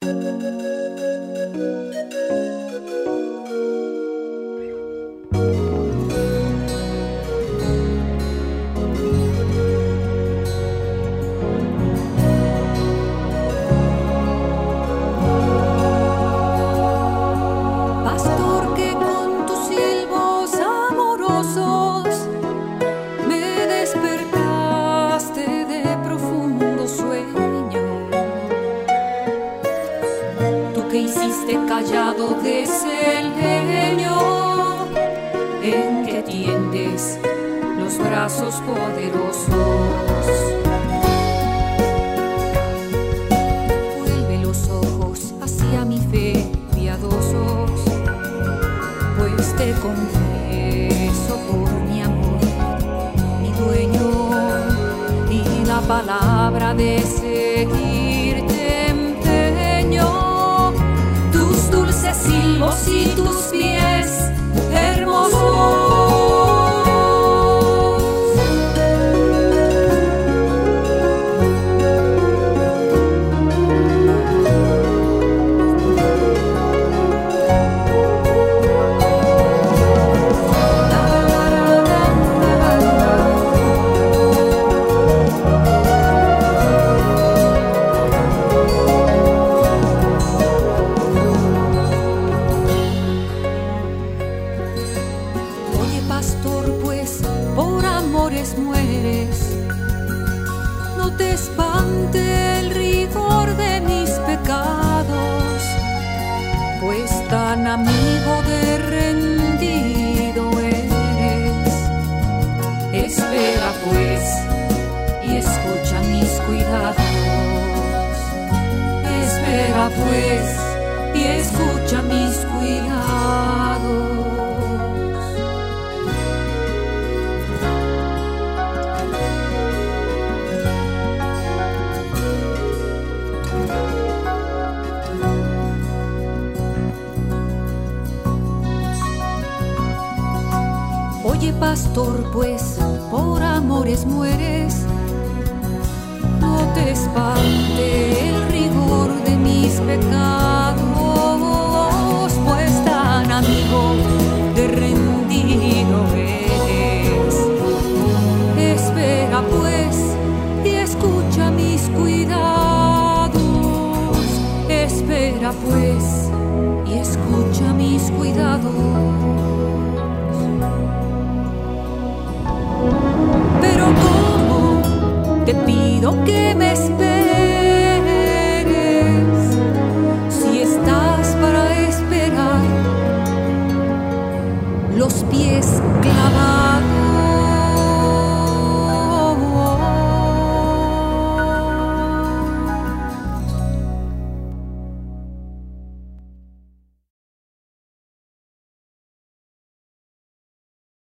callado desengaño en que tiendes los brazos poderosos. Vuelve los ojos hacia mi fe piadosos, pues te confieso por mi amor, mi dueño, y la palabra de seguirte empeño. Dulces silbos y tus pies hermosos. Pastor, pues por amores mueres, no te espante el rigor de mis pecados, pues tan amigo de rendido eres. Espera pues y escucha mis cuidados. Espera pues y escucha mis cuidados. Oye, pastor, pues por amores mueres, no te espante el rigor de mis pecados, pues tan amigo de rendido eres. Espera pues y escucha mis cuidados. Espera pues y escucha mis cuidados. Pero ¿cómo te pido que me esperes si estás para esperar los pies clavados?